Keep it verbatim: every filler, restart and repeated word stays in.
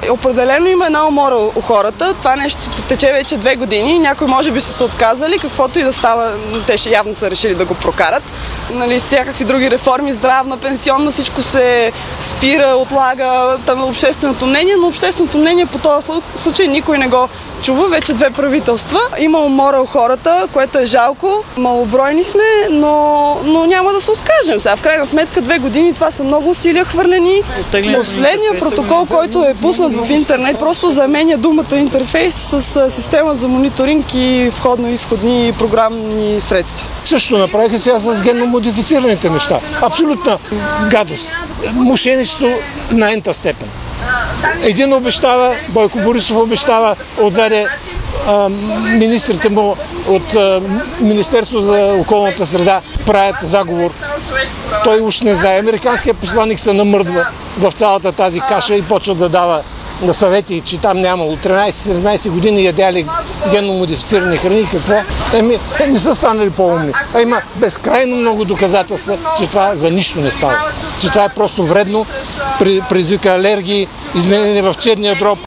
Определено има една умора у хората. Това нещо тече вече две години. Някои може би са се отказали, каквото и да става, те ще явно са решили да го прокарат. Нали, всякакви други реформи, здравна, пенсионна, всичко се спира, отлага там общественото мнение, но общественото мнение по този случай никой не го чува. Вече две правителства. Има умора у хората, което е жалко. Малобройни сме, но, но няма да се откажем. Сега в крайна сметка две години това са много усилия хвърлени. Последният протокол, който е пуснат в интернет, просто заменя думата интерфейс с система за мониторинг и входно-изходни програмни средства. Също направиха сега с генно модифицираните неща. Абсолютна гадост. Мошеничество на ента степен. Един обещава, Бойко Борисов обещава, отзаде а, министрите му от а, Министерство за околната среда правят заговор. Той уж не знае. Американският посланник се намърдва в цялата тази каша и почва да дава на съвети, че там нямало тринайсет-седемнайсет години ядяли генно модифицирани храни. Какво? Еми, не са станали по-умни. А има безкрайно много доказателства, че това за нищо не става. Че това е просто вредно, предизвика алергии, изменение в черния дроб.